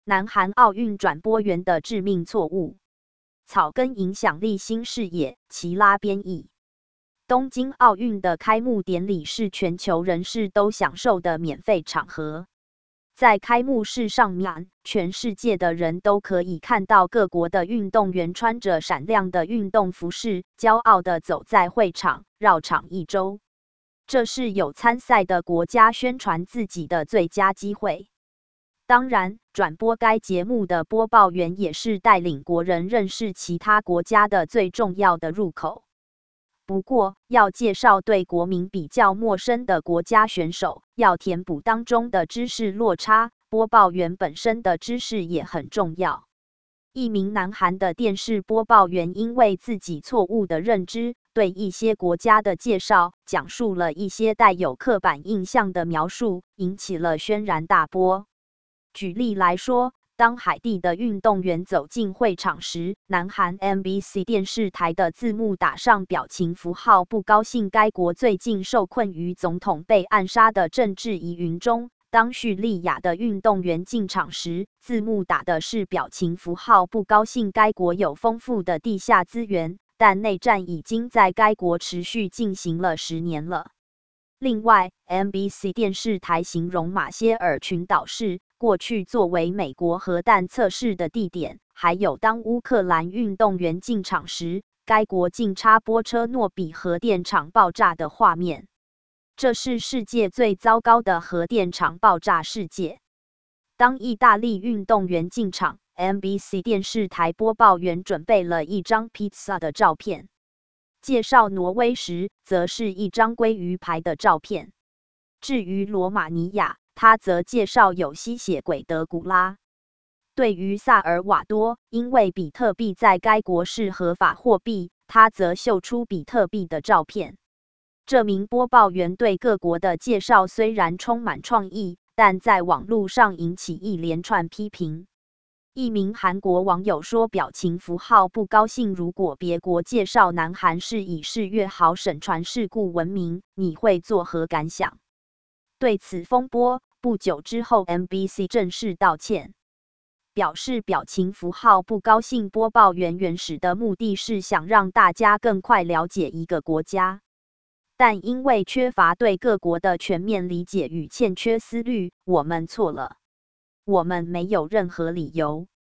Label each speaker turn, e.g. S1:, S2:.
S1: 南韩奥运转播员的致命错误。草根影响力新视野，齐拉编译。东京奥运的开幕典礼是全球人士都享受的免费场合。在开幕式上面，全世界的人都可以看到各国的运动员穿着闪亮的运动服饰，骄傲地走在会场，绕场一周。这是有参赛的国家宣传自己的最佳机会。当然，转播该节目的播报员也是带领国人认识其他国家的最重要的入口。不过，要介绍对国民比较陌生的国家选手，要填补当中的知识落差，播报员本身的知识也很重要。一名南韩的电视播报员因为自己错误的认知，对一些国家的介绍讲述了一些带有刻板印象的描述，引起了轩然大波。举例来说，当海地的运动员走进会场时，南韩 MBC 电视台的字幕打上表情符号，不高兴该国最近受困于总统被暗杀的政治疑云中。当叙利亚的运动员进场时，字幕打的是表情符号，不高兴该国有丰富的地下资源，但内战已经在该国持续进行了10年了。另外 ，MBC 电视台形容马歇尔群岛是过去作为美国核弹测试的地点，还有当乌克兰运动员进场时，该国竟插播车诺比核电厂爆炸的画面。这是世界最糟糕的核电厂爆炸事件。当意大利运动员进场 ，MBC 电视台播报员准备了一张披萨的照片。介绍挪威时，则是一张鲑鱼排的照片。至于罗马尼亚，他则介绍有吸血鬼的古拉。对于萨尔瓦多，因为比特币在该国是合法货币，他则秀出比特币的照片。这名播报员对各国的介绍虽然充满创意，但在网络上引起一连串批评。一名韩国网友说表情符号不高兴，如果别国介绍南韩是以世越号沈船事故闻名，你会作何感想？对此风波，不久之后 MBC 正式道歉，表示表情符号不高兴播报员原始的目的是想让大家更快了解一个国家。但因为缺乏对各国的全面理解与欠缺思虑，我们错了。我们没有任何理由